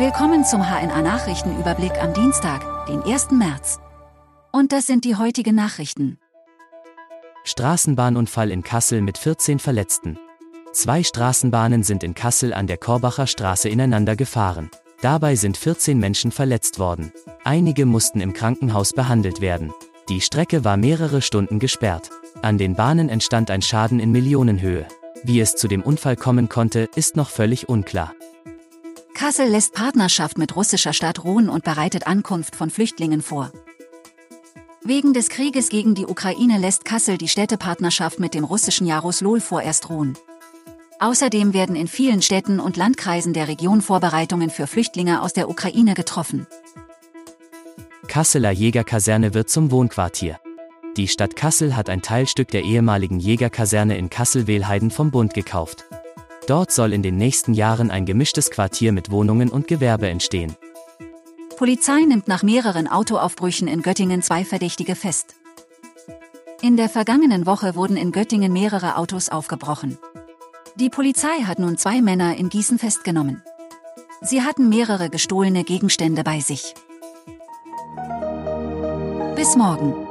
Willkommen zum HNA-Nachrichtenüberblick am Dienstag, den 1. März. Und das sind die heutigen Nachrichten. Straßenbahnunfall in Kassel mit 14 Verletzten. 2 Straßenbahnen sind in Kassel an der Korbacher Straße ineinander gefahren. Dabei sind 14 Menschen verletzt worden. Einige mussten im Krankenhaus behandelt werden. Die Strecke war mehrere Stunden gesperrt. An den Bahnen entstand ein Schaden in Millionenhöhe. Wie es zu dem Unfall kommen konnte, ist noch völlig unklar. Kassel lässt Partnerschaft mit russischer Stadt ruhen und bereitet Ankunft von Flüchtlingen vor. Wegen des Krieges gegen die Ukraine lässt Kassel die Städtepartnerschaft mit dem russischen Jaroslol vorerst ruhen. Außerdem werden in vielen Städten und Landkreisen der Region Vorbereitungen für Flüchtlinge aus der Ukraine getroffen. Kasseler Jägerkaserne wird zum Wohnquartier. Die Stadt Kassel hat ein Teilstück der ehemaligen Jägerkaserne in Kassel-Wehlheiden vom Bund gekauft. Dort soll in den nächsten Jahren ein gemischtes Quartier mit Wohnungen und Gewerbe entstehen. Polizei nimmt nach mehreren Autoaufbrüchen in Göttingen 2 Verdächtige fest. In der vergangenen Woche wurden in Göttingen mehrere Autos aufgebrochen. Die Polizei hat nun 2 Männer in Gießen festgenommen. Sie hatten mehrere gestohlene Gegenstände bei sich. Bis morgen.